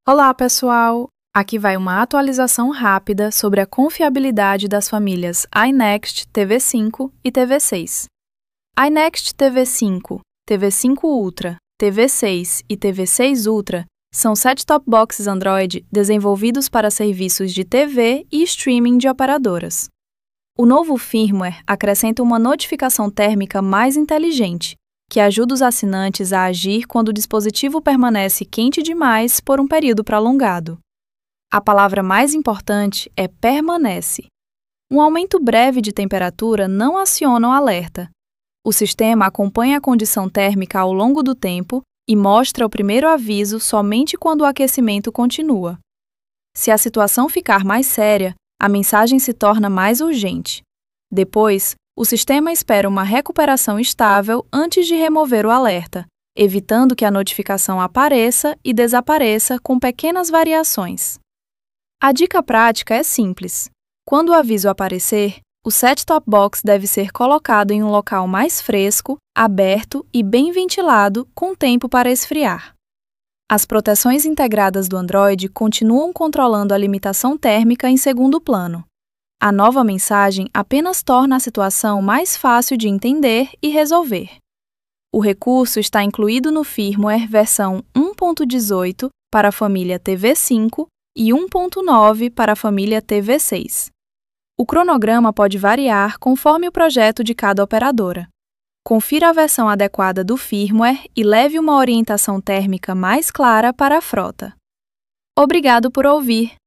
Olá, pessoal! Aqui vai uma atualização rápida sobre a confiabilidade das famílias iNext TV5 e TV6. iNext TV5, TV5 Ultra, TV6 e TV6 Ultra são set-top boxes Android desenvolvidos para serviços de TV e streaming de operadoras. O novo firmware acrescenta uma notificação térmica mais inteligente, que ajuda os assinantes a agir quando o dispositivo permanece quente demais por um período prolongado. A palavra mais importante é permanece. Um aumento breve de temperatura não aciona o alerta. O sistema acompanha a condição térmica ao longo do tempo e mostra o primeiro aviso somente quando o aquecimento continua. Se a situação ficar mais séria, a mensagem se torna mais urgente. Depois, o sistema espera uma recuperação estável antes de remover o alerta, evitando que a notificação apareça e desapareça com pequenas variações. A dica prática é simples. Quando o aviso aparecer, o set-top box deve ser colocado em um local mais fresco, aberto e bem ventilado, com tempo para esfriar. As proteções integradas do Android continuam controlando a limitação térmica em segundo plano. A nova mensagem apenas torna a situação mais fácil de entender e resolver. O recurso está incluído no firmware versão 1.18 para a família TV5 e 1.9 para a família TV6. O cronograma pode variar conforme o projeto de cada operadora. Confira a versão adequada do firmware e leve uma orientação térmica mais clara para a frota. Obrigado por ouvir!